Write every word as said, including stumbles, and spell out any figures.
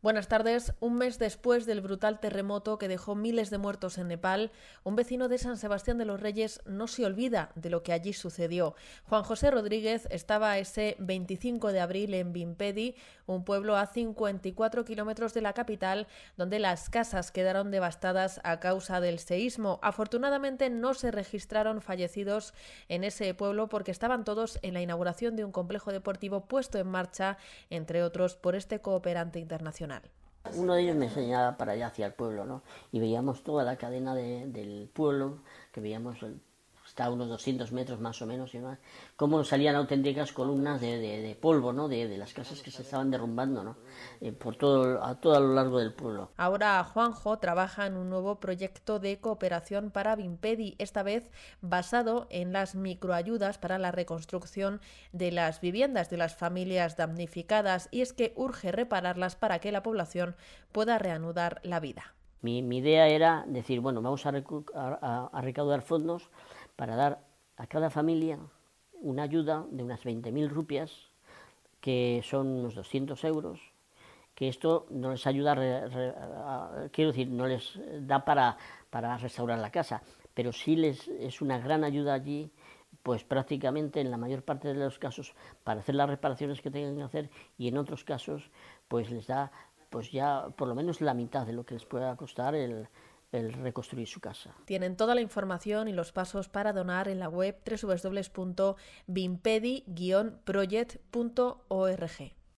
Buenas tardes. Un mes después del brutal terremoto que dejó miles de muertos en Nepal, un vecino de San Sebastián de los Reyes no se olvida de lo que allí sucedió. Juan José Rodríguez estaba ese veinticinco de abril en Bimpedi, un pueblo a cincuenta y cuatro kilómetros de la capital, donde las casas quedaron devastadas a causa del seísmo. Afortunadamente no se registraron fallecidos en ese pueblo porque estaban todos en la inauguración de un complejo deportivo puesto en marcha, entre otros, por este cooperante internacional. Uno de ellos me enseñaba para allá hacia el pueblo, ¿no? Y veíamos toda la cadena de, del pueblo, que veíamos el, hasta unos doscientos metros más o menos, y más, cómo salían auténticas columnas de, de, de polvo, ¿no? De, de las casas que se estaban derrumbando, ¿no? Eh, por todo, a todo a lo largo del pueblo. Ahora Juanjo trabaja en un nuevo proyecto de cooperación para Bimpedi, esta vez basado en las microayudas para la reconstrucción de las viviendas de las familias damnificadas, y es que urge repararlas para que la población pueda reanudar la vida. Mi, mi idea era decir, bueno, vamos a, recu a, a recaudar fondos para dar a cada familia una ayuda de unas veinte mil rupias, que son unos doscientos euros, que esto no les ayuda, a, re, a, quiero decir, no les da para, para restaurar la casa, pero sí les es una gran ayuda allí, pues prácticamente en la mayor parte de los casos para hacer las reparaciones que tengan que hacer, y en otros casos pues les da pues ya por lo menos la mitad de lo que les pueda costar el, el reconstruir su casa. Tienen toda la información y los pasos para donar en la web doble u doble u doble u punto bimpedi guion project punto org.